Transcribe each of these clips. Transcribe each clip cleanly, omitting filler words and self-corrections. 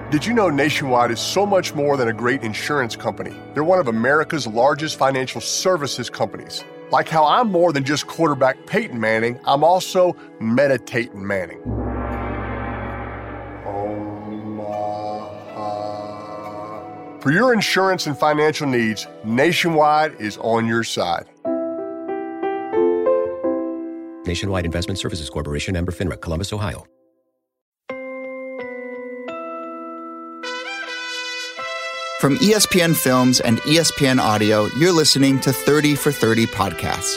Did you know Nationwide is so much more than a great insurance company? They're one of America's largest financial services companies. Like how I'm more than just quarterback Peyton Manning, I'm also meditating Manning. For your insurance and financial needs, Nationwide is on your side. Nationwide Investment Services Corporation, member FINRA, Columbus, Ohio. From ESPN Films and ESPN Audio, you're listening to 30 for 30 podcasts.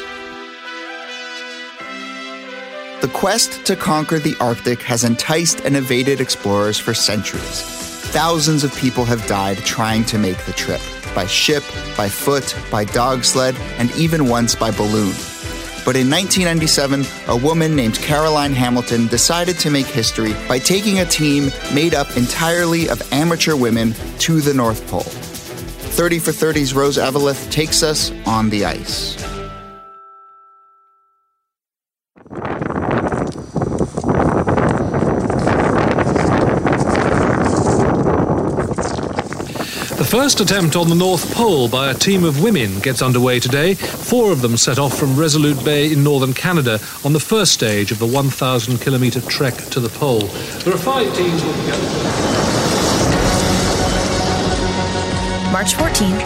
The quest to conquer the Arctic has enticed and evaded explorers for centuries. Thousands of people have died trying to make the trip, by ship, by foot, by dog sled, and even once by balloon. But in 1997, a woman named Caroline Hamilton decided to make history by taking a team made up entirely of amateur women to the North Pole. 30 for 30's Rose Eveleth takes us on the ice. The first attempt on the North Pole by a team of women gets underway today. 4 of them set off from Resolute Bay in northern Canada on the first stage of the 1,000-kilometre trek to the pole. There are 5 teams altogether. March 14th,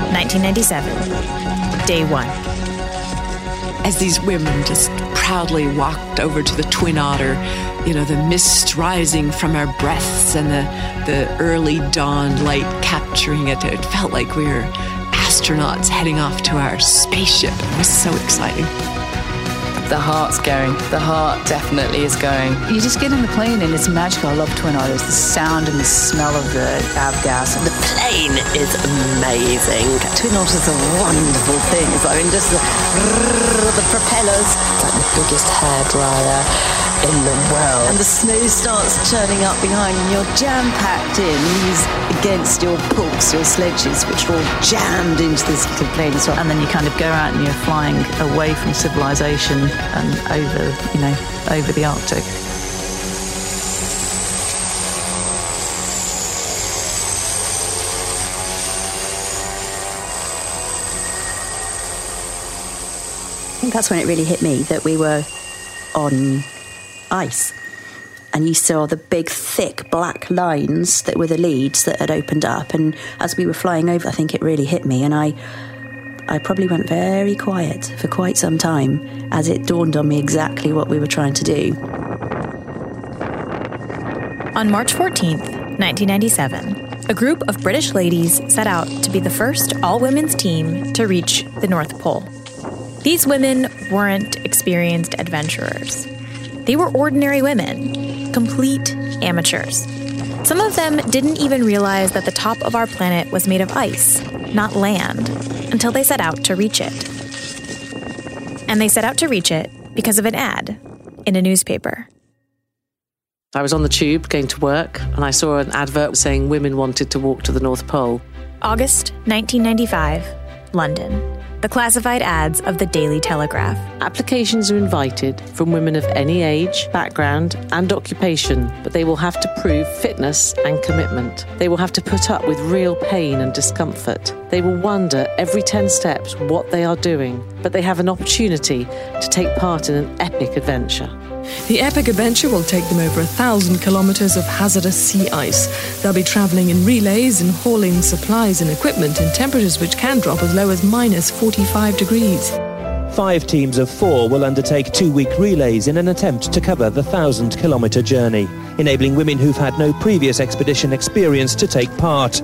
1997, Day 1. As these women just proudly walked over to the Twin Otter, you know, the mist rising from our breaths and the early dawn light capturing it. It felt like we were astronauts heading off to our spaceship. It was so exciting. The heart's going. The heart definitely is going. You just get in the plane and it's magical. I love Twin Otters. The sound and the smell of the avgas. The plane is amazing. Twin Otters are wonderful things. I mean, just the propellers. It's like the biggest hairdryer in the world. And the snow starts churning up behind and you're jam-packed in. Knees against your pulks, your sledges, which are all jammed into this little plane as well. And then you kind of go out and you're flying away from civilization and over the Arctic. I think that's when it really hit me that we were on ice. And you saw the big, thick, black lines that were the leads that had opened up. And as we were flying over, I think it really hit me. And I probably went very quiet for quite some time as it dawned on me exactly what we were trying to do. On March 14th, 1997, a group of British ladies set out to be the first all-women's team to reach the North Pole. These women weren't experienced adventurers. They were ordinary women, complete amateurs. Some of them didn't even realize that the top of our planet was made of ice, not land, until they set out to reach it. And they set out to reach it because of an ad in a newspaper. I was on the tube going to work and I saw an advert saying women wanted to walk to the North Pole. August 1995, London. The classified ads of the Daily Telegraph. Applications are invited from women of any age, background and occupation, but they will have to prove fitness and commitment. They will have to put up with real pain and discomfort. They will wonder every 10 steps what they are doing, but they have an opportunity to take part in an epic adventure. The epic adventure will take them over 1,000 kilometres of hazardous sea ice. They'll be travelling in relays and hauling supplies and equipment in temperatures which can drop as low as minus 45 degrees. 5 teams of 4 will undertake 2-week relays in an attempt to cover the 1,000-kilometre journey, enabling women who've had no previous expedition experience to take part.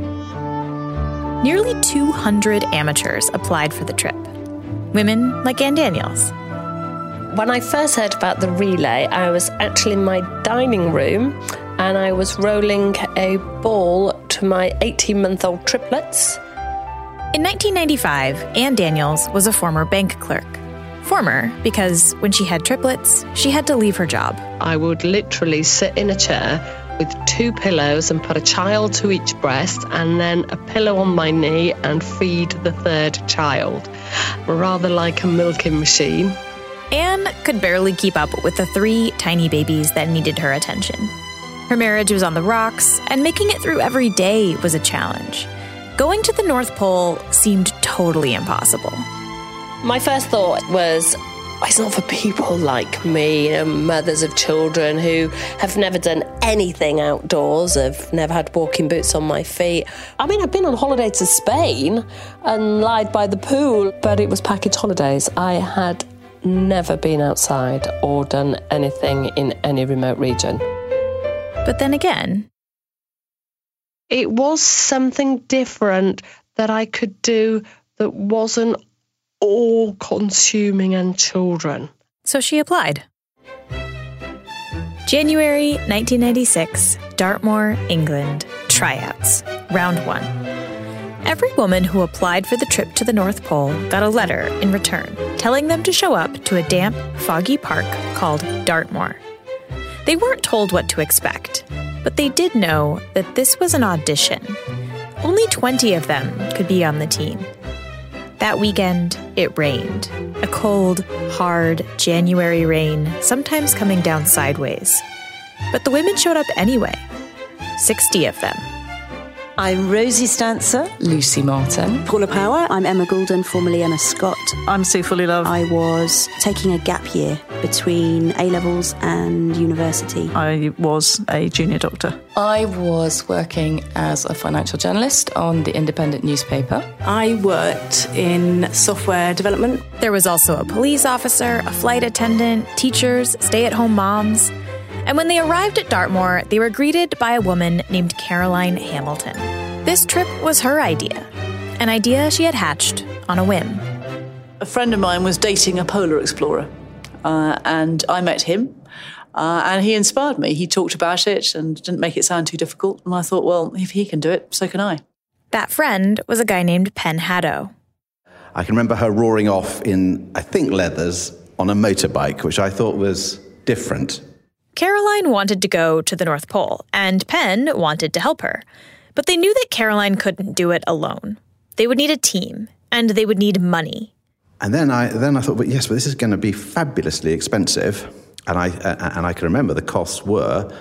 Nearly 200 amateurs applied for the trip. Women like Ann Daniels. When I first heard about the relay, I was actually in my dining room and I was rolling a ball to my 18-month-old triplets. In 1995, Ann Daniels was a former bank clerk. Former because when she had triplets, she had to leave her job. I would literally sit in a chair with 2 pillows and put a child to each breast and then a pillow on my knee and feed the 3rd child. Rather like a milking machine. Anne could barely keep up with the 3 tiny babies that needed her attention. Her marriage was on the rocks, and making it through every day was a challenge. Going to the North Pole seemed totally impossible. My first thought was, it's not for people like me, mothers of children who have never done anything outdoors, have never had walking boots on my feet. I mean, I've been on holiday to Spain and lied by the pool, but it was package holidays. I had never been outside or done anything in any remote region. But then again, it was something different that I could do that wasn't all-consuming and children. So she applied. January 1996, Dartmoor, England. Tryouts. Round 1. Every woman who applied for the trip to the North Pole got a letter in return telling them to show up to a damp, foggy park called Dartmoor. They weren't told what to expect, but they did know that this was an audition. Only 20 of them could be on the team. That weekend, it rained. A cold, hard January rain, sometimes coming down sideways. But the women showed up anyway. 60 of them. I'm Rosie Stancer. Lucy Martin. Paula Power. I'm Emma Goulden, formerly Emma Scott. I'm Sue Fullylove. I was taking a gap year between A-levels and university. I was a junior doctor. I was working as a financial journalist on the Independent newspaper. I worked in software development. There was also a police officer, a flight attendant, teachers, stay-at-home moms. And when they arrived at Dartmoor, they were greeted by a woman named Caroline Hamilton. This trip was her idea, an idea she had hatched on a whim. A friend of mine was dating a polar explorer, and I met him, and he inspired me. He talked about it and didn't make it sound too difficult, and I thought, well, if he can do it, so can I. That friend was a guy named Pen Haddo. I can remember her roaring off in, I think, leathers on a motorbike, which I thought was different. Caroline wanted to go to the North Pole, and Pen wanted to help her. But they knew that Caroline couldn't do it alone. They would need a team, and they would need money. And then I thought, but this is going to be fabulously expensive. And I can remember the costs were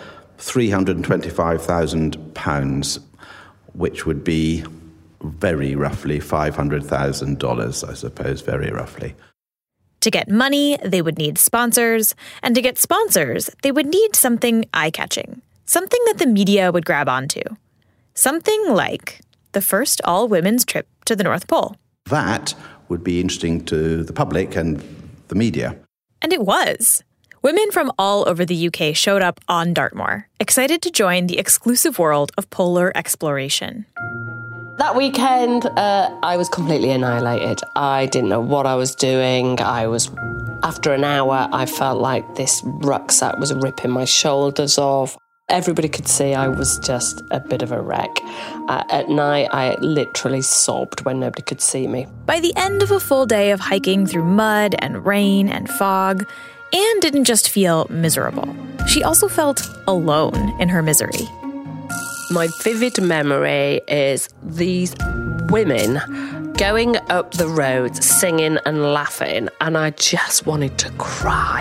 £325,000, which would be very roughly $500,000, I suppose, very roughly. To get money, they would need sponsors, and to get sponsors, they would need something eye-catching, something that the media would grab onto. Something like the first all-women's trip to the North Pole. That would be interesting to the public and the media. And it was. Women from all over the UK showed up on Dartmoor, excited to join the exclusive world of polar exploration. That weekend, I was completely annihilated. I didn't know what I was doing. After an hour, I felt like this rucksack was ripping my shoulders off. Everybody could see I was just a bit of a wreck. At night, I literally sobbed when nobody could see me. By the end of a full day of hiking through mud and rain and fog, Anne didn't just feel miserable. She also felt alone in her misery. My vivid memory is these women going up the road, singing and laughing, and I just wanted to cry.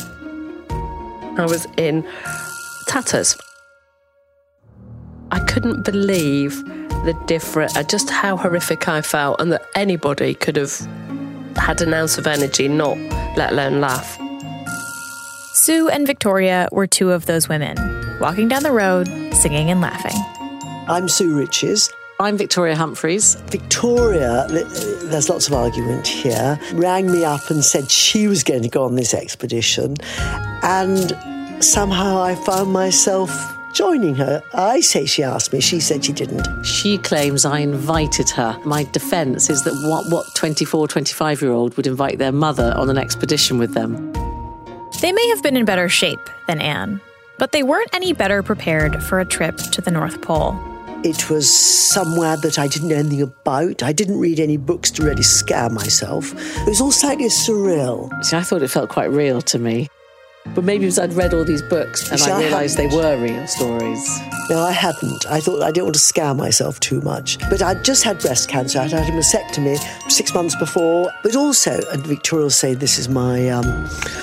I was in tatters. I couldn't believe just how horrific I felt, and that anybody could have had an ounce of energy, not let alone laugh. Sue and Victoria were two of those women, walking down the road, singing and laughing. I'm Sue Riches. I'm Victoria Humphreys. Victoria, there's lots of argument here, rang me up and said she was going to go on this expedition, and somehow I found myself joining her. I say she asked me, she said she didn't. She claims I invited her. My defence is that what 24, 25-year-old would invite their mother on an expedition with them? They may have been in better shape than Anne, but they weren't any better prepared for a trip to the North Pole. It was somewhere that I didn't know anything about. I didn't read any books to really scare myself. It was all slightly surreal. See, I thought it felt quite real to me. But maybe because I'd read all these books and I realised they were real stories. No, I hadn't. I thought I didn't want to scare myself too much. But I'd just had breast cancer. I'd had a mastectomy 6 months before. But also, and Victoria will say this is my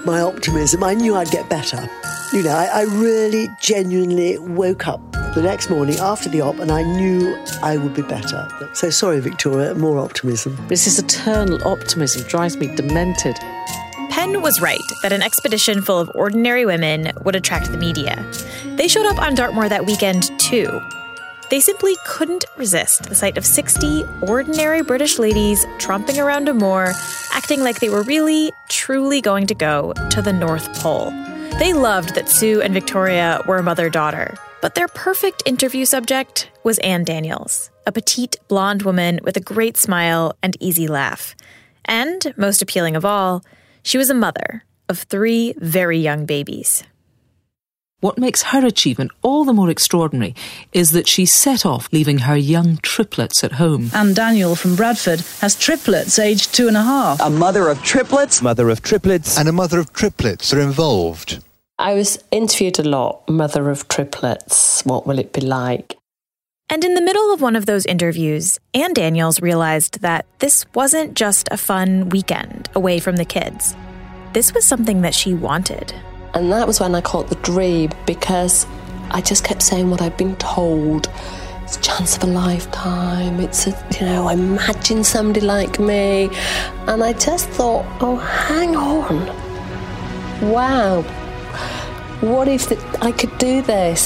my optimism. I knew I'd get better. You know, I really genuinely woke up the next morning after the op and I knew I would be better. So sorry, Victoria, more optimism. This is eternal optimism drives me demented. Penn was right that an expedition full of ordinary women would attract the media. They showed up on Dartmoor that weekend, too. They simply couldn't resist the sight of 60 ordinary British ladies tromping around a moor, acting like they were really, truly going to go to the North Pole. They loved that Sue and Victoria were mother-daughter. But their perfect interview subject was Anne Daniels, a petite blonde woman with a great smile and easy laugh. And, most appealing of all, she was a mother of 3 very young babies. What makes her achievement all the more extraordinary is that she set off leaving her young triplets at home. Anne Daniel from Bradford has triplets aged 2.5. A mother of triplets. Mother of triplets. And a mother of triplets are involved. I was interviewed a lot, mother of triplets, what will it be like? And in the middle of one of those interviews, Anne Daniels realized that this wasn't just a fun weekend away from the kids. This was something that she wanted. And that was when I caught the dream, because I just kept saying what I'd been told. It's a chance of a lifetime. It's imagine somebody like me. And I just thought, oh, hang on. Wow. What if I could do this?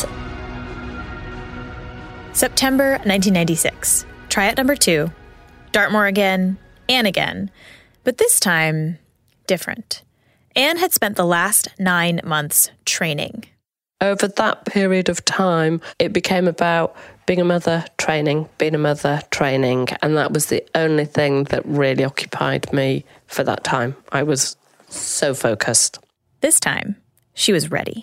September 1996. Tryout number 2. Dartmoor again, and again. But this time, different. Anne had spent the last 9 months training. Over that period of time, it became about being a mother, training, being a mother, training. And that was the only thing that really occupied me for that time. I was so focused. This time, she was ready.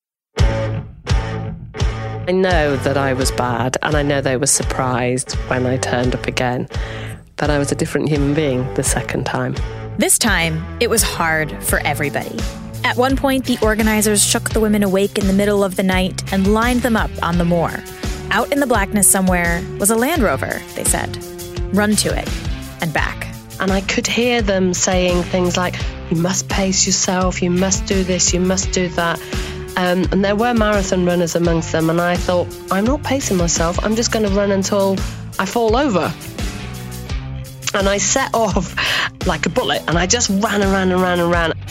I know that I was bad, and I know they were surprised when I turned up again. But I was a different human being the second time. This time, it was hard for everybody. At one point, the organizers shook the women awake in the middle of the night and lined them up on the moor. Out in the blackness somewhere was a Land Rover, they said. Run to it and back. And I could hear them saying things like, you must pace yourself, you must do this, you must do that. And there were marathon runners amongst them, and I thought, I'm not pacing myself, I'm just going to run until I fall over. And I set off like a bullet, and I just ran and ran and ran and ran.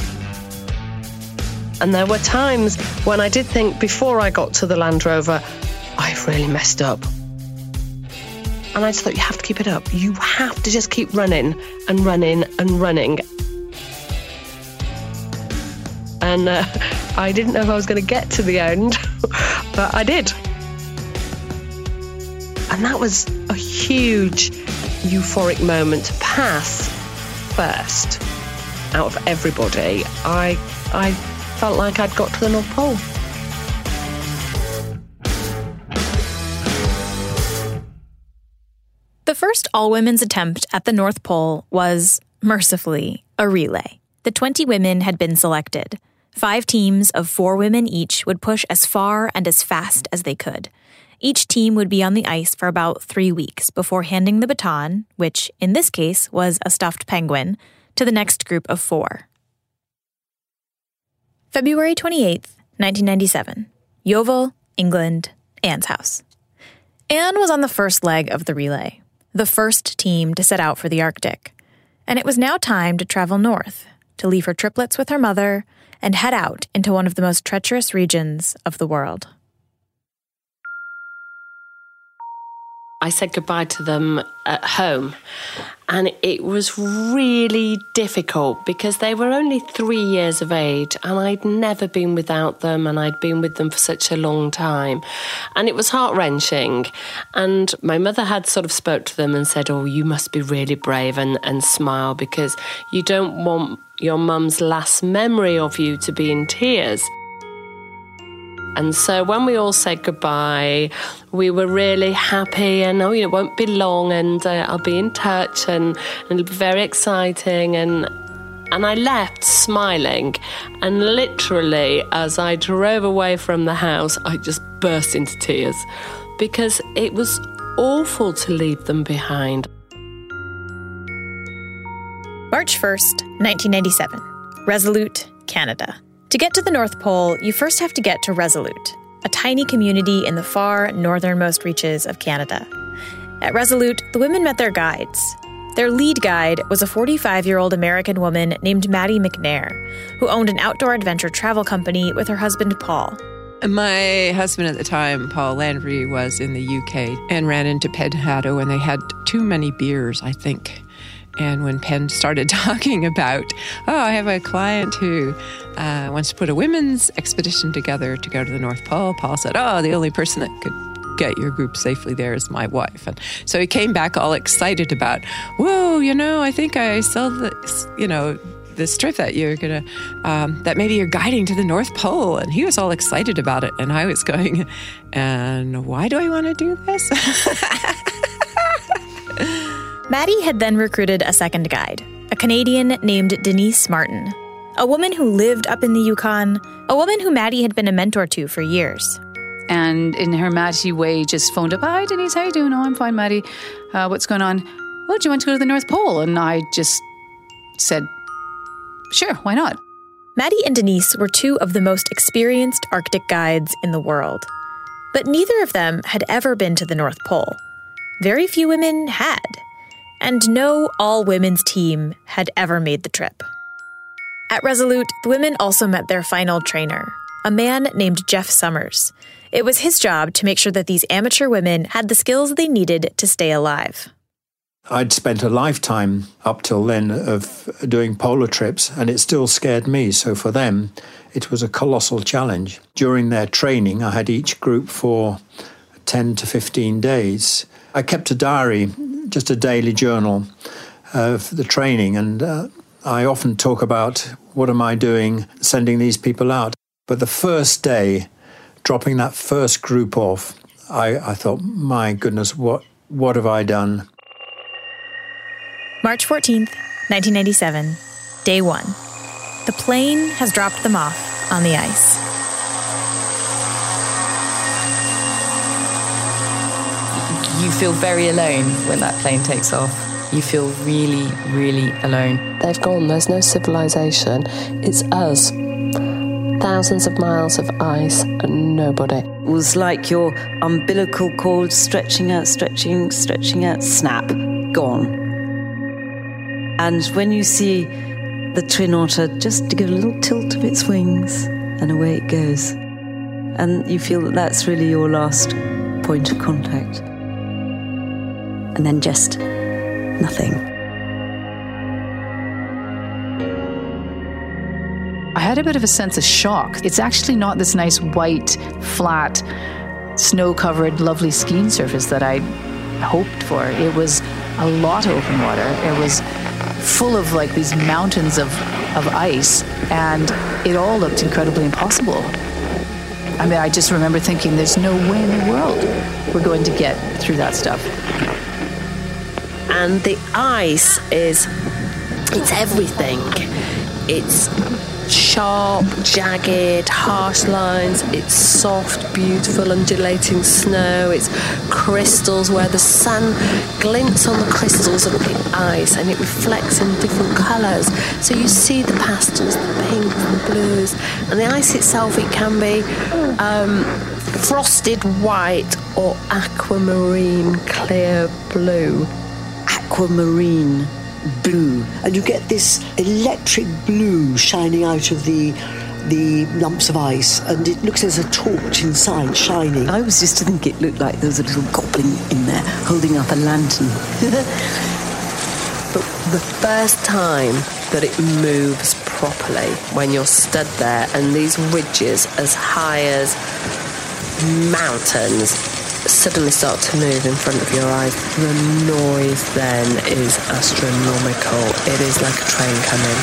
And there were times when I did think, before I got to the Land Rover, I've really messed up. And I just thought, you have to keep it up. You have to just keep running and running and running. And I didn't know if I was going to get to the end, but I did. And that was a huge euphoric moment to pass first out of everybody. I felt like I'd got to the North Pole. The first all-women's attempt at the North Pole was, mercifully, a relay. The 20 women had been selected. 5 teams of 4 women each would push as far and as fast as they could. Each team would be on the ice for about 3 weeks before handing the baton, which in this case was a stuffed penguin, to the next group of 4. February 28th, 1997. Yeovil, England, Anne's house. Anne was on the first leg of the relay, the first team to set out for the Arctic. And it was now time to travel north, to leave her triplets with her mother, and head out into one of the most treacherous regions of the world. I said goodbye to them at home, and it was really difficult because they were only 3 years of age, and I'd never been without them, and I'd been with them for such a long time, and it was heart-wrenching. And my mother had sort of spoke to them and said, oh, you must be really brave and smile, because you don't want your mum's last memory of you to be in tears. And so when we all said goodbye, we were really happy, and it won't be long, and I'll be in touch, and it'll be very exciting. And I left smiling, and literally as I drove away from the house, I just burst into tears because it was awful to leave them behind. March 1st, 1997. Resolute Canada. To get to the North Pole, you first have to get to Resolute, a tiny community in the far northernmost reaches of Canada. At Resolute, the women met their guides. Their lead guide was a 45-year-old American woman named Maddie McNair, who owned an outdoor adventure travel company with her husband, Paul. My husband at the time, Paul Landry, was in the UK and ran into Penn Hadow, and they had too many beers, I think. And when Penn started talking about, I have a client who wants to put a women's expedition together to go to the North Pole, Paul said, the only person that could get your group safely there is my wife. And so he came back all excited about, whoa, I think I saw this, this trip that you're going to, that maybe you're guiding to the North Pole. And he was all excited about it. And I was going, and why do I want to do this? Maddie had then recruited a second guide, a Canadian named Denise Martin, a woman who lived up in the Yukon, a woman who Maddie had been a mentor to for years. And in her Maddie way, just phoned up, hi, Denise, how you doing? Oh, I'm fine, Maddie. What's going on? Well, do you want to go to the North Pole? And I just said, sure, why not? Maddie and Denise were two of the most experienced Arctic guides in the world. But neither of them had ever been to the North Pole. Very few women had. And no all-women's team had ever made the trip. At Resolute, the women also met their final trainer, a man named Jeff Summers. It was his job to make sure that these amateur women had the skills they needed to stay alive. I'd spent a lifetime up till then of doing polar trips, and it still scared me. So for them, it was a colossal challenge. During their training, I had each group for 10 to 15 days. I kept a diary, just a daily journal of the training, and I often talk about what am I doing sending these people out. But the first day, dropping that first group off, I thought, my goodness, what have I done? March 14th, 1997, day 1. The plane has dropped them off on the ice. You feel very alone when that plane takes off. You feel really, really alone. They've gone, there's no civilization. It's us. Thousands of miles of ice and nobody. It was like your umbilical cord stretching out, snap, gone. And when you see the Twin Otter just to give a little tilt of its wings, and away it goes. And you feel that that's really your last point of contact. And then just nothing. I had a bit of a sense of shock. It's actually not this nice white, flat, snow-covered, lovely skiing surface that I hoped for. It was a lot of open water. It was full of like these mountains of ice, and it all looked incredibly impossible. I mean, I just remember thinking, there's no way in the world we're going to get through that stuff. And the ice it's everything. It's sharp, jagged, harsh lines. It's soft, beautiful, undulating snow. It's crystals where the sun glints on the crystals of the ice and it reflects in different colours. So you see the pastels, the pinks, the blues. And the ice itself, it can be frosted white or aquamarine clear blue. Aquamarine blue, and you get this electric blue shining out of the lumps of ice, and it looks as a torch inside shining. I was used to think it looked like there was a little goblin in there holding up a lantern. But the first time that it moves properly, when you're stood there and these ridges as high as mountains suddenly start to move in front of your eyes, the noise then is astronomical. It is like a train coming.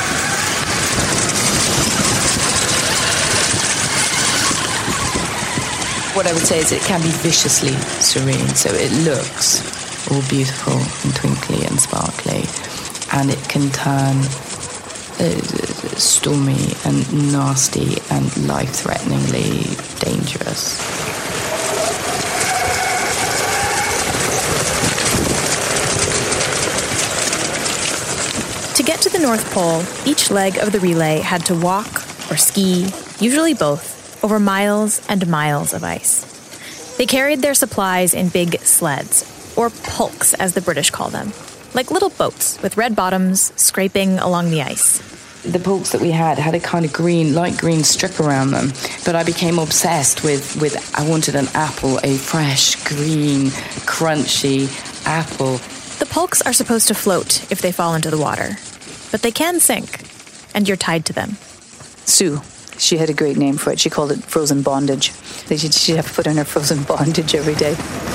What I would say is it can be viciously serene. So it looks all beautiful and twinkly and sparkly, and it can turn stormy and nasty and life-threateningly dangerous. To get to the North Pole, each leg of the relay had to walk or ski, usually both, over miles and miles of ice. They carried their supplies in big sleds, or pulks as the British call them, like little boats with red bottoms scraping along the ice. The pulks that we had a kind of light green strip around them, but I became obsessed with I wanted an apple, a fresh, green, crunchy apple. The pulks are supposed to float if they fall into the water, but they can sink, and you're tied to them. Sue, she had a great name for it. She called it frozen bondage. She'd have to put on her frozen bondage every day.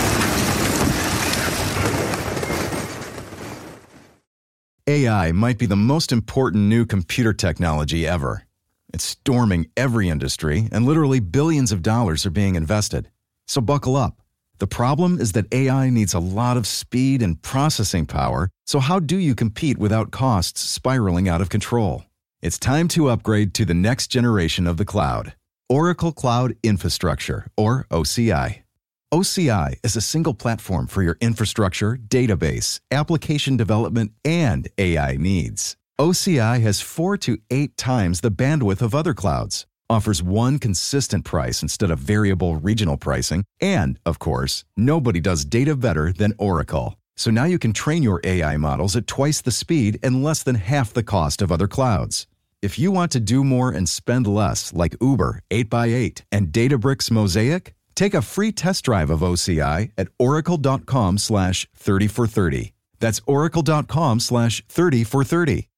AI might be the most important new computer technology ever. It's storming every industry, and literally billions of dollars are being invested. So buckle up. The problem is that AI needs a lot of speed and processing power, so how do you compete without costs spiraling out of control? It's time to upgrade to the next generation of the cloud. Oracle Cloud Infrastructure, or OCI. OCI is a single platform for your infrastructure, database, application development, and AI needs. OCI has 4 to 8 times the bandwidth of other clouds, offers one consistent price instead of variable regional pricing, and, of course, nobody does data better than Oracle. So now you can train your AI models at twice the speed and less than half the cost of other clouds. If you want to do more and spend less, like Uber 8x8 and Databricks Mosaic, take a free test drive of OCI at oracle.com/30for30. That's oracle.com/30for30.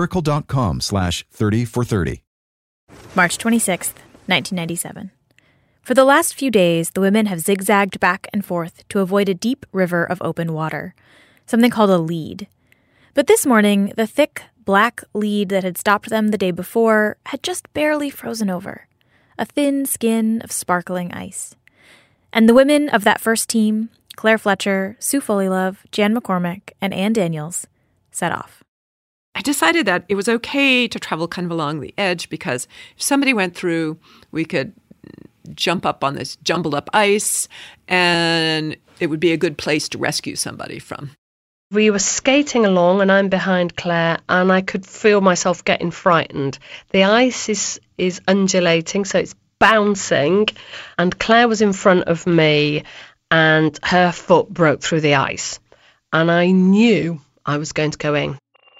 oracle.com/30for30. March 26th, 1997. For the last few days, the women have zigzagged back and forth to avoid a deep river of open water, something called a lead. But this morning, the thick, black lead that had stopped them the day before had just barely frozen over, a thin skin of sparkling ice. And the women of that first team, Claire Fletcher, Sue Fullylove, Jan McCormick, and Ann Daniels, set off. I decided that it was okay to travel kind of along the edge because if somebody went through, we could jump up on this jumbled up ice and it would be a good place to rescue somebody from. We were skating along and I'm behind Claire and I could feel myself getting frightened. The ice is undulating, so it's bouncing, and Claire was in front of me and her foot broke through the ice and I knew I was going to go in.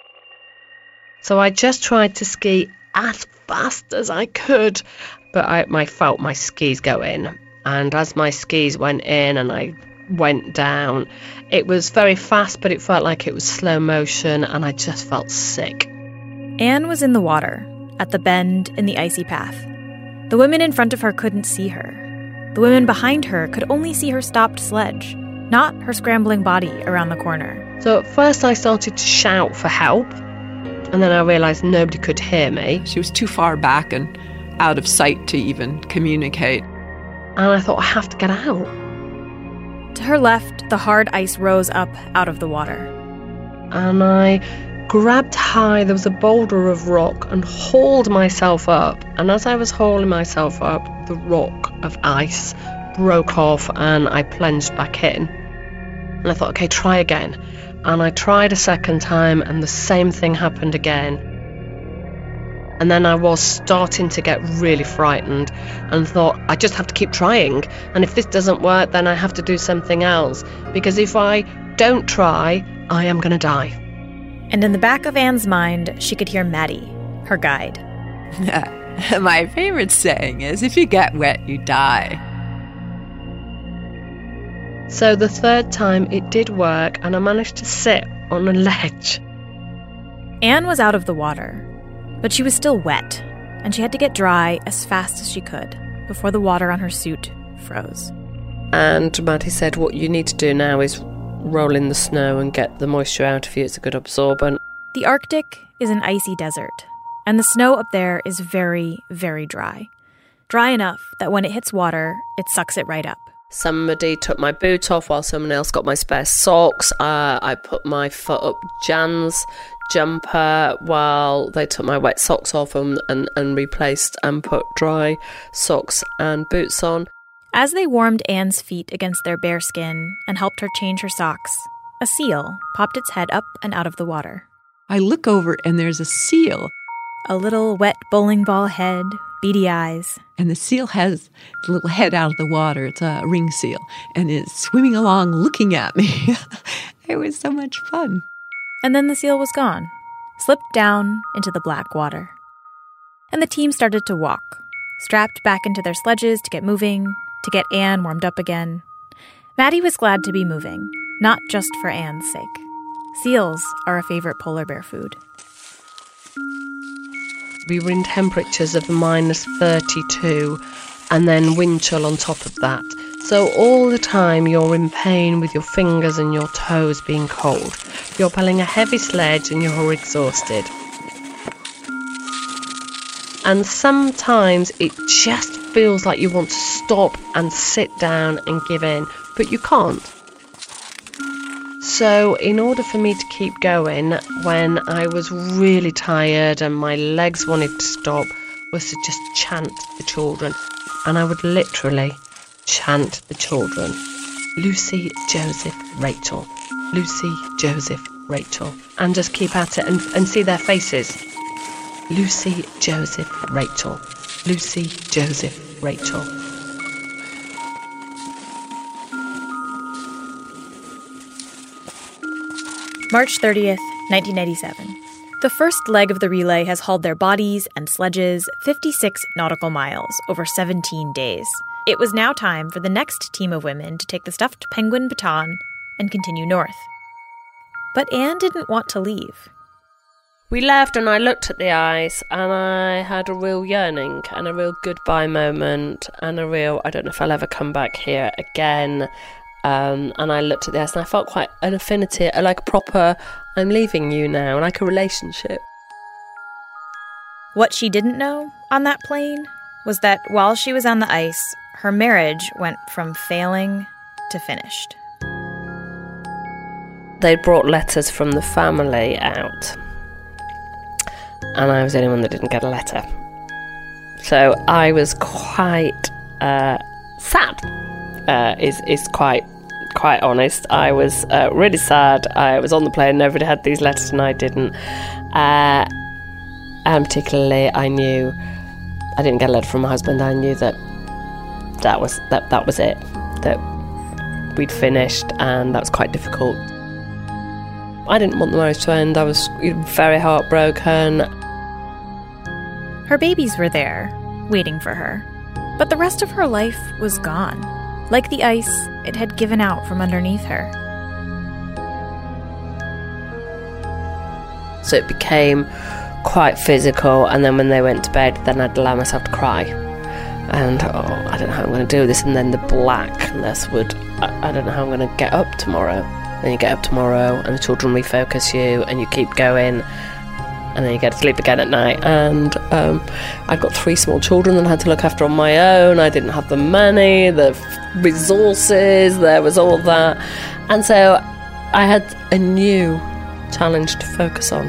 So I just tried to ski as fast as I could, but I felt my skis go in, and as my skis went in and I went down, it was very fast, but it felt like it was slow motion and I just felt sick. Anne was in the water, at the bend in the icy path. The women in front of her couldn't see her. The women behind her could only see her stopped sledge, not her scrambling body around the corner. So at first I started to shout for help, and then I realised nobody could hear me. She was too far back and out of sight to even communicate. And I thought, I have to get out. To her left, the hard ice rose up out of the water. And I grabbed high, there was a boulder of rock, and hauled myself up. And as I was hauling myself up, the rock of ice broke off and I plunged back in. And I thought, okay, try again. And I tried a second time and the same thing happened again. And then I was starting to get really frightened and thought, I just have to keep trying. And if this doesn't work, then I have to do something else. Because if I don't try, I am going to die. And in the back of Anne's mind, she could hear Maddie, her guide. My favorite saying is, if you get wet, you die. So the third time it did work and I managed to sit on a ledge. Anne was out of the water, but she was still wet, and she had to get dry as fast as she could before the water on her suit froze. And Maddie said, what you need to do now is roll in the snow and get the moisture out of you. It's a good absorbent. The Arctic is an icy desert, and the snow up there is very, very dry. Dry enough that when it hits water, it sucks it right up. Somebody took my boot off while someone else got my spare socks. I put my foot up Jan's jumper while they took my wet socks off and replaced and put dry socks and boots on. As they warmed Anne's feet against their bare skin and helped her change her socks, a seal popped its head up and out of the water. I look over and there's a seal A little wet bowling ball head, beady eyes. And the seal has the little head out of the water. It's a ring seal. And it's swimming along looking at me. It was so much fun. And then the seal was gone, slipped down into the black water. And the team started to walk, strapped back into their sledges to get moving, to get Anne warmed up again. Maddie was glad to be moving, not just for Anne's sake. Seals are a favorite polar bear food. We were in temperatures of minus 32 and then wind chill on top of that. So all the time you're in pain with your fingers and your toes being cold. You're pulling a heavy sledge and you're exhausted. And sometimes it just feels like you want to stop and sit down and give in, but you can't. So in order for me to keep going, when I was really tired and my legs wanted to stop, was to just chant the children. And I would literally chant the children. Lucy, Joseph, Rachel. Lucy, Joseph, Rachel. And just keep at it and see their faces. Lucy, Joseph, Rachel. Lucy, Joseph, Rachel. March 30th, 1997. The first leg of the relay has hauled their bodies and sledges 56 nautical miles over 17 days. It was now time for the next team of women to take the stuffed penguin baton and continue north. But Anne didn't want to leave. We left and I looked at the ice and I had a real yearning and a real goodbye moment and a real, I don't know if I'll ever come back here again. And I looked at the ice and I felt quite an affinity, like a proper, I'm leaving you now, like a relationship. What she didn't know on that plane was that while she was on the ice, her marriage went from failing to finished. They brought letters from the family out. And I was the only one that didn't get a letter. So I was quite sad, is quite honest. I was really sad. I was on the plane, nobody had these letters and I didn't. And particularly I knew, I didn't get a letter from my husband, I knew that was it, that we'd finished, and that was quite difficult. I didn't want the marriage to end. I was very heartbroken. Her babies were there, waiting for her. But the rest of her life was gone. Like the ice, it had given out from underneath her. So it became quite physical, and then when they went to bed, then I'd allow myself to cry. And, I don't know how I'm going to do this. And then the blackness would, I don't know how I'm going to get up tomorrow. Then you get up tomorrow and the children refocus you and you keep going, and then you get to sleep again at night. And I'd got 3 small children that I had to look after on my own. I didn't have the money, the resources, there was all that. And so I had a new challenge to focus on.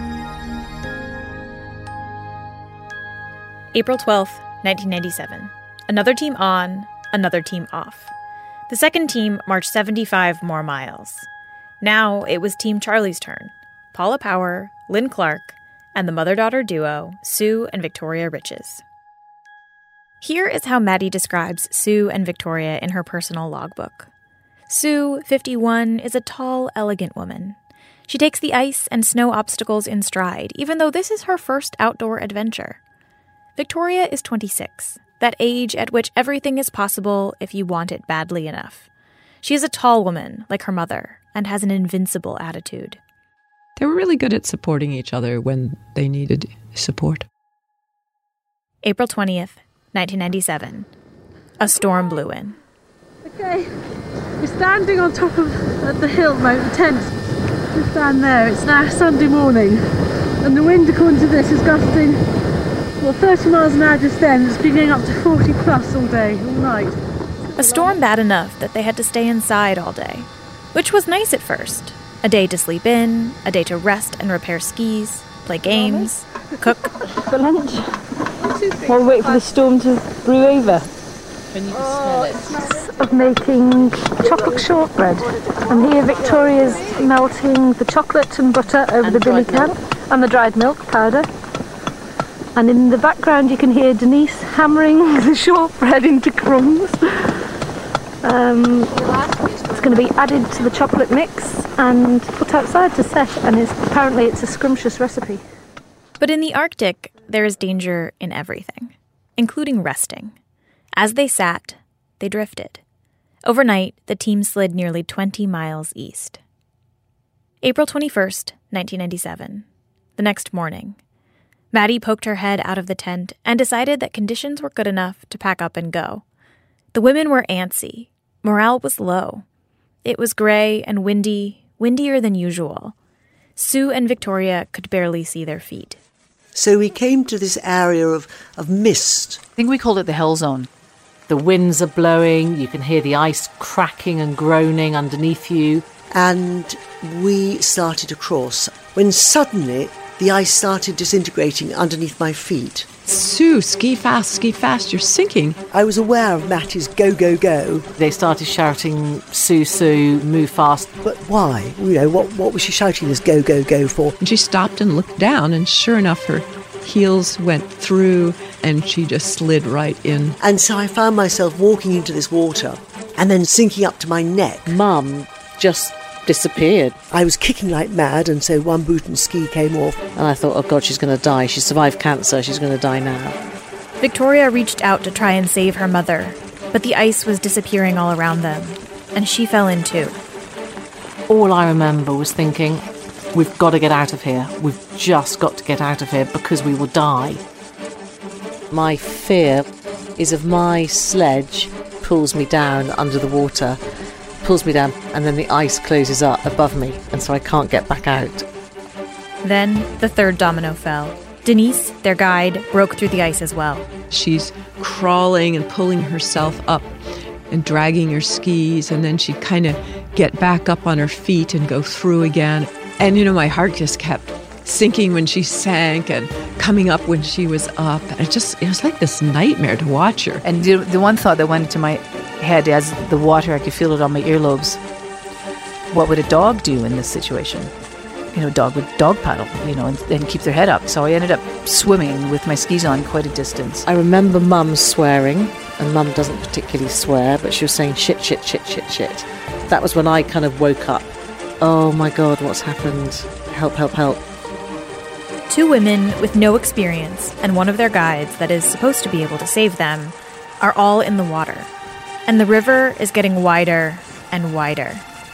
April 12th, 1997. Another team on, another team off. The second team marched 75 more miles. Now it was Team Charlie's turn. Paula Power, Lynn Clark, and the mother-daughter duo, Sue and Victoria Riches. Here is how Maddie describes Sue and Victoria in her personal logbook. Sue, 51, is a tall, elegant woman. She takes the ice and snow obstacles in stride, even though this is her first outdoor adventure. Victoria is 26, that age at which everything is possible if you want it badly enough. She is a tall woman, like her mother, and has an invincible attitude. They were really good at supporting each other when they needed support. April 20th, 1997. A storm blew in. Okay, we're standing on top of the hill, the tent. Just down there. It's now Sunday morning, and the wind, according to this, is gusting 30 miles an hour just then. It's been going up to 40 plus all day, all night. A storm bad enough that they had to stay inside all day, which was nice at first. A day to sleep in, a day to rest and repair skis, play games, cook. For lunch. While we wait for the storm to brew over. Can you smell it? Of making chocolate shortbread. And here Victoria's melting the chocolate and butter over the billy can and the dried milk powder. And in the background you can hear Denise hammering the shortbread into crumbs. It's going to be added to the chocolate mix and put outside to set, and apparently it's a scrumptious recipe. But in the Arctic, there is danger in everything, including resting. As they sat, they drifted. Overnight, the team slid nearly 20 miles east. April 21st, 1997. The next morning, Maddie poked her head out of the tent and decided that conditions were good enough to pack up and go. The women were antsy. Morale was low. It was gray and windy, windier than usual. Sue and Victoria could barely see their feet. So we came to this area of mist. I think we called it the hell zone. The winds are blowing, you can hear the ice cracking and groaning underneath you. And we started to cross, when suddenly the ice started disintegrating underneath my feet. Sue, ski fast, you're sinking. I was aware of Mattie's go, go, go. They started shouting, Sue, Sue, move fast. But why? What was she shouting this go, go, go for? And she stopped and looked down, and sure enough, her heels went through and she just slid right in. And so I found myself walking into this water and then sinking up to my neck. Mum just disappeared. I was kicking like mad, and so one boot and ski came off. And I thought, oh God, she's going to die. She survived cancer. She's going to die now. Victoria reached out to try and save her mother, but the ice was disappearing all around them, and she fell in too. All I remember was thinking, we've got to get out of here. We've just got to get out of here because we will die. My fear is if my sledge pulls me down under the water, pulls me down, and then the ice closes up above me, and so I can't get back out. Then the third domino fell. Denise, their guide, broke through the ice as well. She's Crawling and pulling herself up and dragging her skis, and then she'd kind of get back up on her feet and go through again. And, my heart just kept sinking when she sank and coming up when she was up. And it was like this nightmare to watch her. And the one thought that went into my head as the water, I could feel it on my earlobes. What would a dog do in this situation? A dog would dog paddle, and keep their head up. So I ended up swimming with my skis on quite a distance. I remember Mum swearing, and Mum doesn't particularly swear, but she was saying shit, shit, shit, shit, shit. That was when I kind of woke up. Oh my God, what's happened? Help, help, help. Two women with no experience and one of their guides that is supposed to be able to save them are all in the water. And the river is getting wider and wider.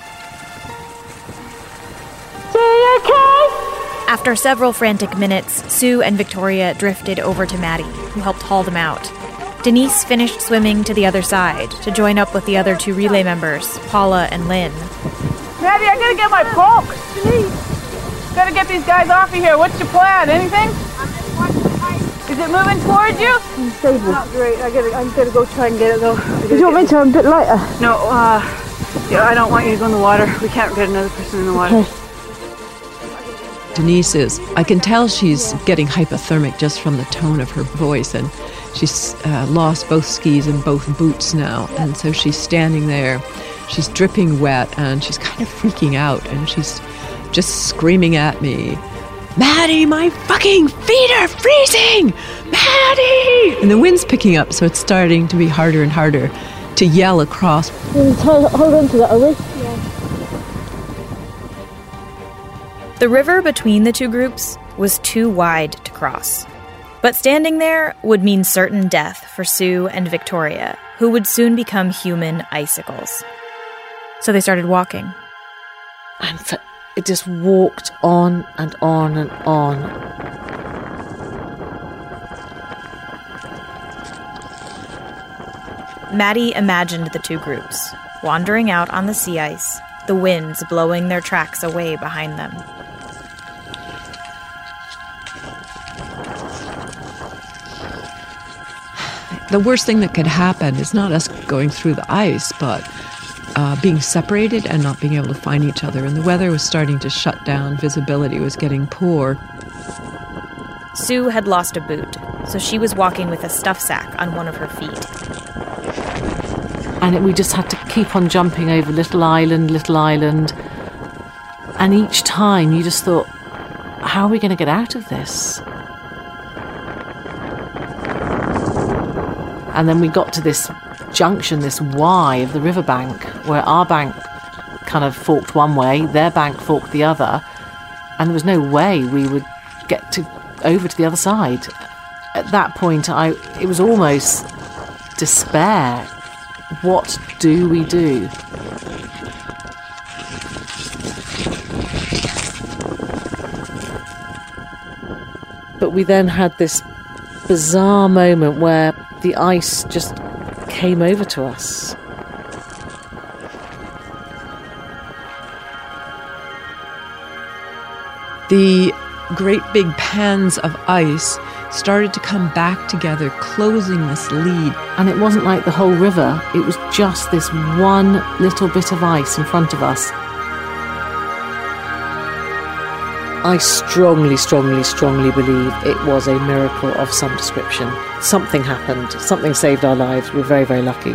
After several frantic minutes, Sue and Victoria drifted over to Maddie, who helped haul them out. Denise finished swimming to the other side to join up with the other two relay members, Paula and Lynn. Maddie, I gotta get my boat. Denise, gotta get these guys off of here. What's your plan? Anything? Is it moving towards you? Stable. Not great. I'm gonna go try and get it though. Do you want me to? I'm a bit lighter. No, I don't want you to go in the water. We can't get another person in the water. Okay. Denise I can tell she's getting hypothermic just from the tone of her voice, and she's lost both skis and both boots now, and so she's standing there. She's dripping wet, and she's kind of freaking out, and she's just screaming at me, Maddie, my fucking feet are freezing! Maddie! And the wind's picking up, so it's starting to be harder and harder to yell across. Hold on to that, are we? Yeah. The river between the two groups was too wide to cross. But standing there would mean certain death for Sue and Victoria, who would soon become human icicles. So they started walking. And it just walked on and on and on. Maddie imagined the two groups, wandering out on the sea ice, the winds blowing their tracks away behind them. The worst thing that could happen is not us going through the ice, but being separated and not being able to find each other. And the weather was starting to shut down. Visibility was getting poor. Sue had lost a boot, so she was walking with a stuff sack on one of her feet. And we just had to keep on jumping over little island. And each time you just thought, how are we going to get out of this? And then we got to this junction, this Y of the riverbank, where our bank kind of forked one way, their bank forked the other, and there was no way we would get over to the other side. At that point, it was almost despair. What do we do? But we then had this bizarre moment where the ice just came over to us. The great big pans of ice started to come back together, closing this lead. And it wasn't like the whole river, it was just this one little bit of ice in front of us. I strongly, strongly, strongly believe it was a miracle of some description. Something happened, something saved our lives. We're very, very lucky.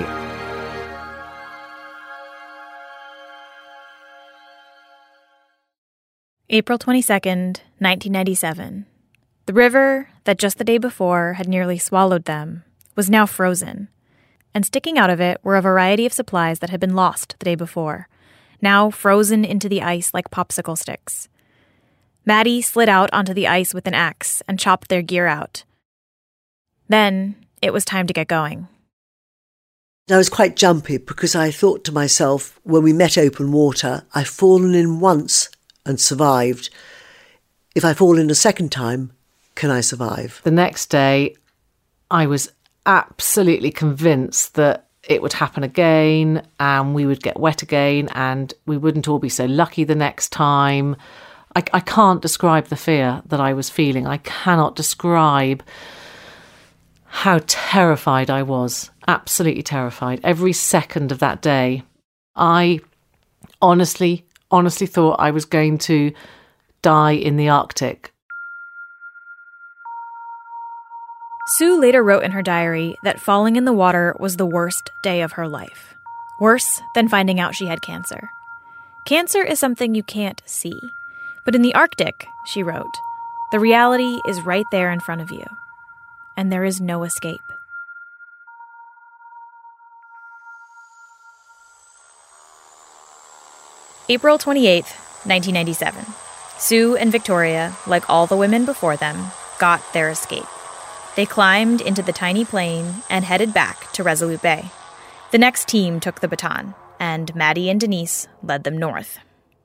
April 22nd, 1997. The river that just the day before had nearly swallowed them was now frozen, and sticking out of it were a variety of supplies that had been lost the day before, now frozen into the ice like popsicle sticks. Maddie slid out onto the ice with an axe and chopped their gear out. Then it was time to get going. I was quite jumpy because I thought to myself, when we met open water, I've fallen in once and survived. If I fall in a second time, can I survive? The next day, I was absolutely convinced that it would happen again and we would get wet again and we wouldn't all be so lucky the next time. I can't describe the fear that I was feeling. I cannot describe how terrified I was. Absolutely terrified. Every second of that day, I honestly thought I was going to die in the Arctic. Sue later wrote in her diary that falling in the water was the worst day of her life. Worse than finding out she had cancer. Cancer is something you can't see. But in the Arctic, she wrote, the reality is right there in front of you. And there is no escape. April 28th, 1997. Sue and Victoria, like all the women before them, got their escape. They climbed into the tiny plane and headed back to Resolute Bay. The next team took the baton, and Maddie and Denise led them north.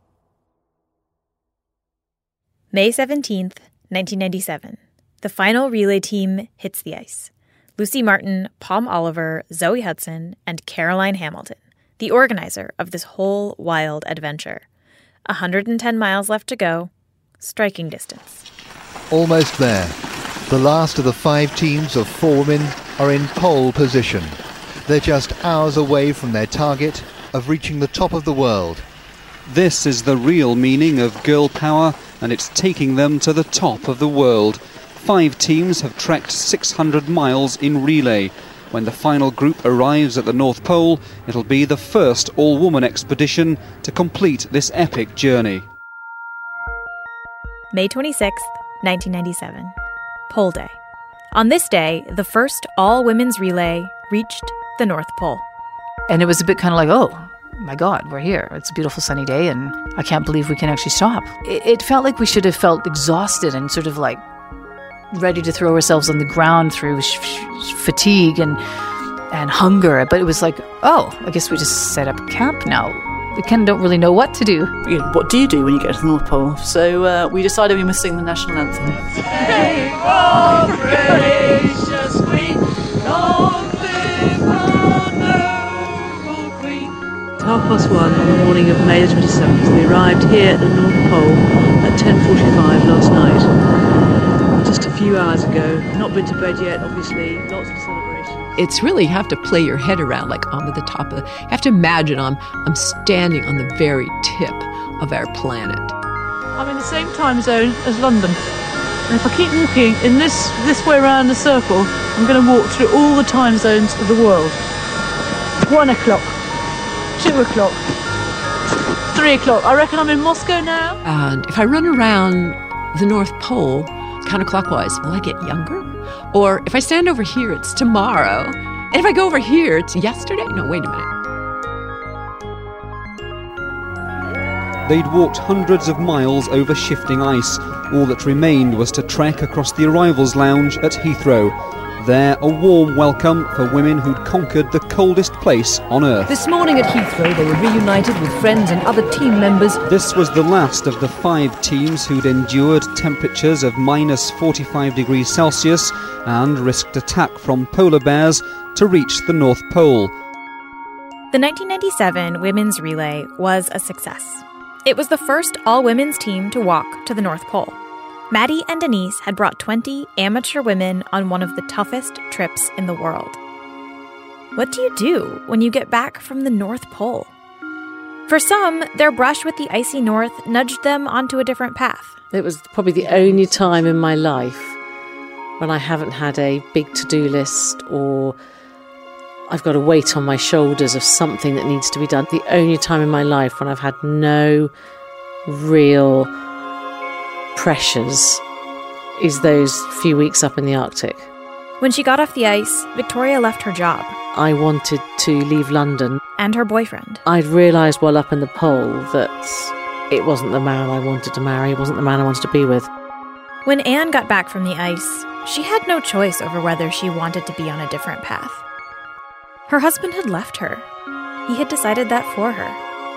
May 17th, 1997. The final relay team hits the ice. Lucy Martin, Palm Oliver, Zoe Hudson, and Caroline Hamilton, the organizer of this whole wild adventure. 110 miles left to go, striking distance. Almost there. The last of the 5 teams of 4 women are in pole position. They're just hours away from their target of reaching the top of the world. This is the real meaning of girl power, and it's taking them to the top of the world. 5 teams have trekked 600 miles in relay. When the final group arrives at the North Pole, it'll be the first all-woman expedition to complete this epic journey. May 26th, 1997. Pole Day. On this day, the first all-women's relay reached the North Pole. And it was a bit kind of like, oh, my God, we're here. It's a beautiful sunny day and I can't believe we can actually stop. It felt like we should have felt exhausted and sort of like ready to throw ourselves on the ground through fatigue and hunger. But it was like, oh, I guess we just set up camp now. We kind of don't really know what to do. What do you do when you get to the North Pole? So we decided we must sing the national anthem. Sing, oh, gracious Queen, long live our noble Queen. 1:30 on the morning of May the 27th, we arrived here at the North Pole at 10:45 last night. Just a few hours ago. Not been to bed yet, obviously. Lots of celebrations. It's really, you have to play your head around, like I'm at the top of the, you have to imagine I'm standing on the very tip of our planet. I'm in the same time zone as London. And if I keep walking in this way around the circle, I'm going to walk through all the time zones of the world. 1 o'clock, 2 o'clock, 3 o'clock. I reckon I'm in Moscow now. And if I run around the North Pole counterclockwise, will I get younger? Or if I stand over here, it's tomorrow. And if I go over here, it's yesterday? No, wait a minute. They'd walked hundreds of miles over shifting ice. All that remained was to trek across the arrivals lounge at Heathrow. There, a warm welcome for women who'd conquered the coldest place on Earth. This morning at Heathrow, they were reunited with friends and other team members. This was the last of the 5 teams who'd endured temperatures of minus 45 degrees Celsius and risked attack from polar bears to reach the North Pole. The 1997 Women's Relay was a success. It was the first all-women's team to walk to the North Pole. Maddie and Denise had brought 20 amateur women on one of the toughest trips in the world. What do you do when you get back from the North Pole? For some, their brush with the icy North nudged them onto a different path. It was probably the only time in my life when I haven't had a big to-do list or I've got a weight on my shoulders of something that needs to be done. The only time in my life when I've had no real pressures is those few weeks up in the Arctic. When she got off the ice, Victoria left her job. I wanted to leave London. And her boyfriend. I'd realised while up in the pole that it wasn't the man I wanted to marry, it wasn't the man I wanted to be with. When Anne got back from the ice, she had no choice over whether she wanted to be on a different path. Her husband had left her. He had decided that for her.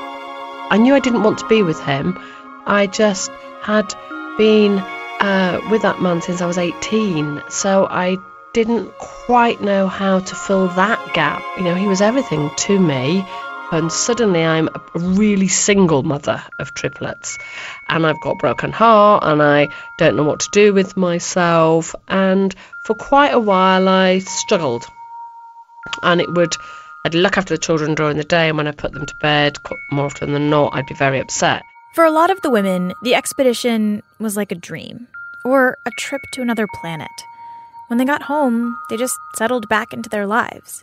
I knew I didn't want to be with him. I just had been with that man since I was 18, so I didn't quite know how to fill that gap. You know, he was everything to me, and suddenly I'm a really single mother of triplets, and I've got a broken heart, and I don't know what to do with myself, and for quite a while I struggled. And I'd look after the children during the day, and when I put them to bed, more often than not, I'd be very upset. For a lot of the women, the expedition was like a dream, or a trip to another planet. When they got home, they just settled back into their lives.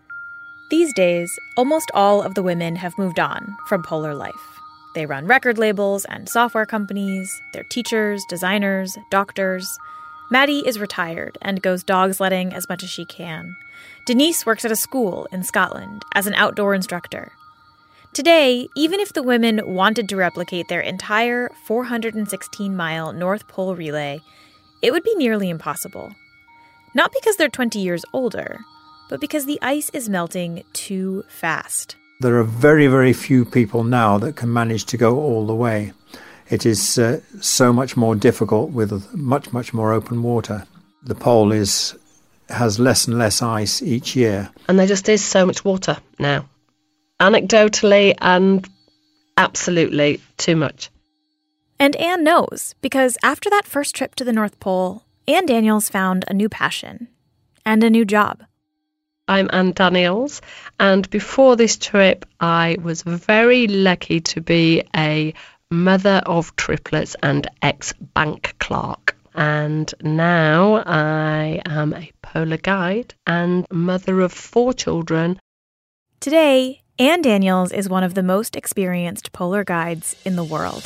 These days, almost all of the women have moved on from polar life. They run record labels and software companies. They're teachers, designers, doctors. Maddie is retired and goes dog sledding as much as she can. Denise works at a school in Scotland as an outdoor instructor. Today, even if the women wanted to replicate their entire 416-mile North Pole relay, it would be nearly impossible. Not because they're 20 years older, but because the ice is melting too fast. There are very, very few people now that can manage to go all the way. It is so much more difficult with much, much more open water. The pole has less and less ice each year. And there just is so much water now. Anecdotally and absolutely too much. And Anne knows, because after that first trip to the North Pole, Anne Daniels found a new passion and a new job. I'm Anne Daniels, and before this trip, I was very lucky to be a mother of triplets and ex-bank clerk. And now I am a polar guide and mother of 4 children. Today, Anne Daniels is one of the most experienced polar guides in the world.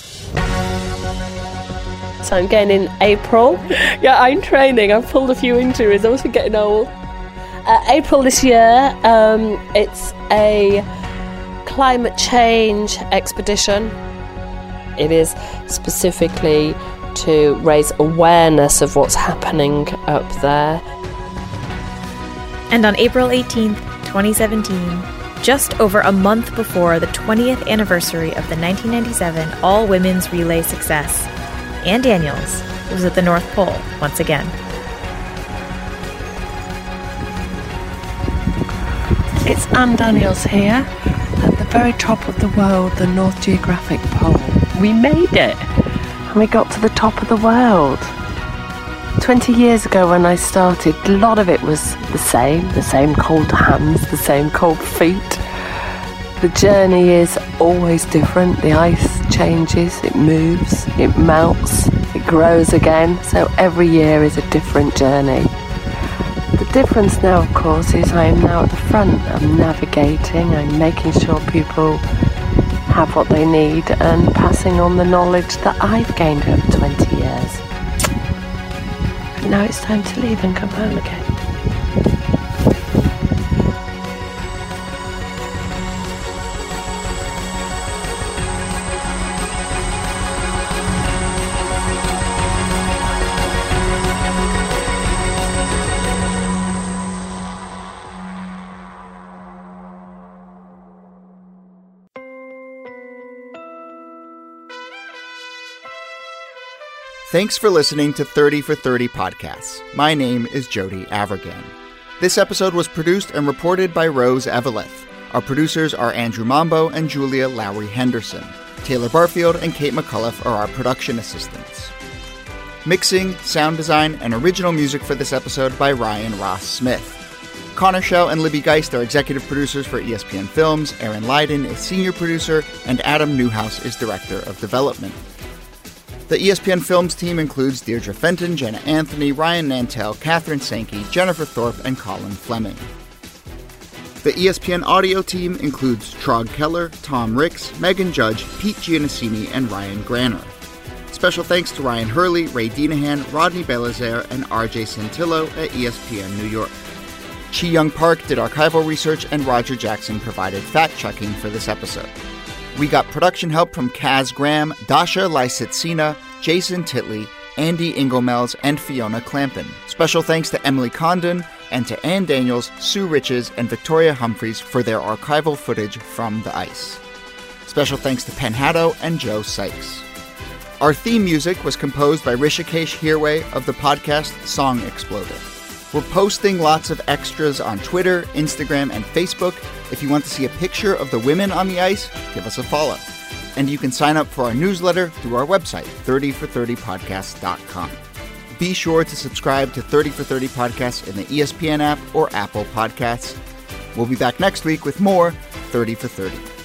So I'm going in April. Yeah, I'm training. I've pulled a few injuries. I must be getting old. April this year, it's a climate change expedition. It is specifically to raise awareness of what's happening up there. And on April 18th, 2017, just over a month before the 20th anniversary of the 1997 all-women's relay success, Anne Daniels was at the North Pole once again. It's Anne Daniels here, at the very top of the world, the North Geographic Pole. We made it, and we got to the top of the world. 20 years ago when I started, a lot of it was the same cold hands, the same cold feet. The journey is always different. The ice changes, it moves, it melts, it grows again. So every year is a different journey. The difference now, of course, is I am now at the front. I'm navigating, I'm making sure people have what they need and passing on the knowledge that I've gained over 20 years. Now it's time to leave and come home again. Thanks for listening to 30 for 30 podcasts. My name is Jody Avirgan. This episode was produced and reported by Rose Eveleth. Our producers are Andrew Mambo and Julia Lowry Henderson. Taylor Barfield and Kate McCullough are our production assistants. Mixing, sound design, and original music for this episode by Ryan Ross Smith. Connor Schell and Libby Geist are executive producers for ESPN Films, Aaron Leiden is senior producer, and Adam Newhouse is director of development. The ESPN Films team includes Deirdre Fenton, Jenna Anthony, Ryan Nantel, Catherine Sankey, Jennifer Thorpe, and Colin Fleming. The ESPN Audio team includes Trog Keller, Tom Ricks, Megan Judge, Pete Giannassini, and Ryan Granner. Special thanks to Ryan Hurley, Ray Dinahan, Rodney Belazaire, and RJ Santillo at ESPN New York. Chi Young Park did archival research, and Roger Jackson provided fact-checking for this episode. We got production help from Kaz Graham, Dasha Lysitsina, Jason Titley, Andy Inglemels, and Fiona Clampin. Special thanks to Emily Condon and to Ann Daniels, Sue Riches, and Victoria Humphreys for their archival footage from the ice. Special thanks to Penn Haddo and Joe Sykes. Our theme music was composed by Rishikesh Hirway of the podcast Song Exploder. We're posting lots of extras on Twitter, Instagram, and Facebook. If you want to see a picture of the women on the ice, give us a follow. And you can sign up for our newsletter through our website, 30for30podcast.com. Be sure to subscribe to 30 for 30 Podcasts in the ESPN app or Apple Podcasts. We'll be back next week with more 30 for 30.